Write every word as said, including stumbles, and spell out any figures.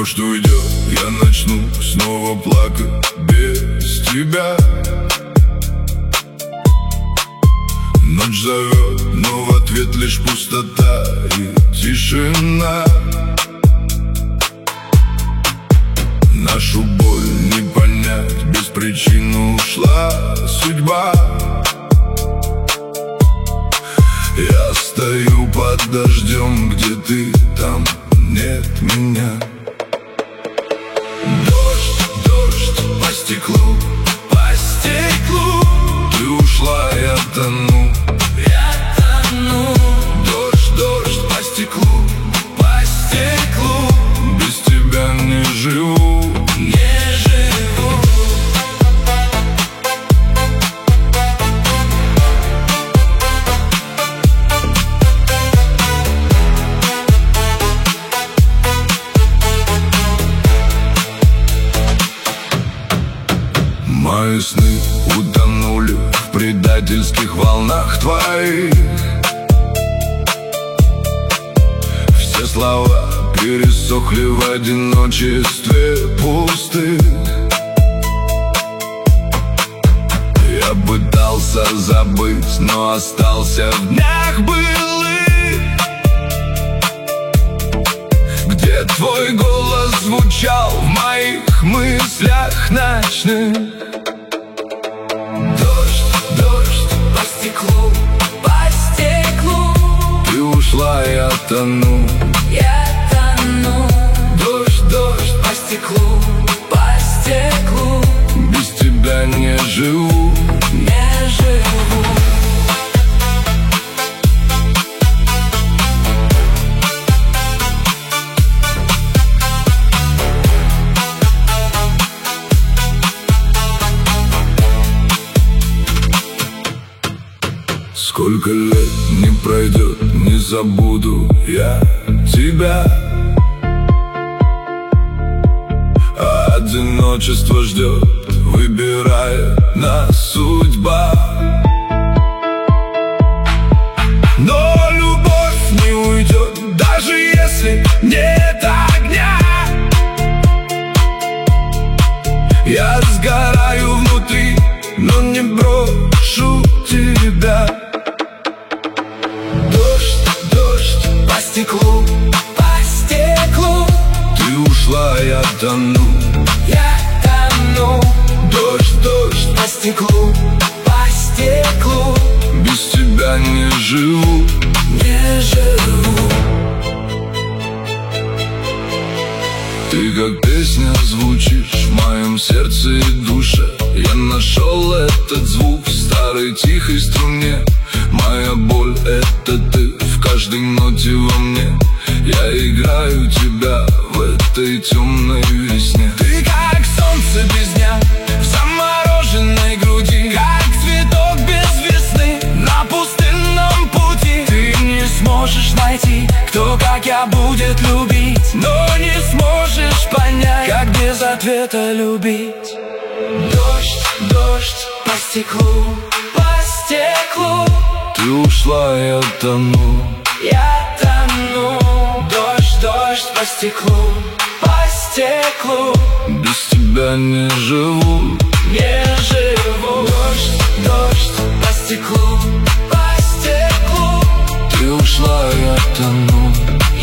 дождь уйдет, я начну снова плакать без тебя. Ночь зовет, но в ответ лишь пустота и тишина. Нашу боль не понять, без причины ушла судьба. Я стою под дождем, где ты, там нет меня. Дождь, дождь по стеклу, по стеклу. Ты ушла, я тону, я тону. Дождь, дождь по стеклу, по стеклу. Без тебя не живу, не живу. Мои сны утонули в предательских волнах твоих. Все слова пересохли в одиночестве пустых. Я пытался забыть, но остался в днях былых, где твой голос звучал в моих мыслях ночных. Дождь, дождь по стеклу, по стеклу. Ты ушла, я тону, я тону. Дождь, дождь по стеклу, по стеклу. Без тебя не живу, не живу. Сколько лет не пройдет, не забуду я тебя. А одиночество ждет, выбирает нас судьба. Но любовь не уйдет, даже если нет огня. Я сгораю внутри, но не брошу тебя. По стеклу, по стеклу. Ты ушла, я тону, я тону. Дождь, дождь по стеклу, по стеклу. Без тебя не живу, не живу. Ты как песня звучишь в моем сердце и душе. Я нашел этот звук в старой тихой струне. Моя боль — это ты в каждой ноте во мне. Я играю тебя в этой темной весне. Ты как солнце без дня в замороженной груди, как цветок без весны на пустынном пути. Ты не сможешь найти, кто как я будет любить, но не сможешь понять, как без ответа любить. Дождь, дождь по стеклу, по стеклу. Ты ушла, я тону, я тону. Дождь, дождь по стеклу, по стеклу. Без тебя не живу, не живу. Дождь, дождь по стеклу, по стеклу. Ты ушла, я тону,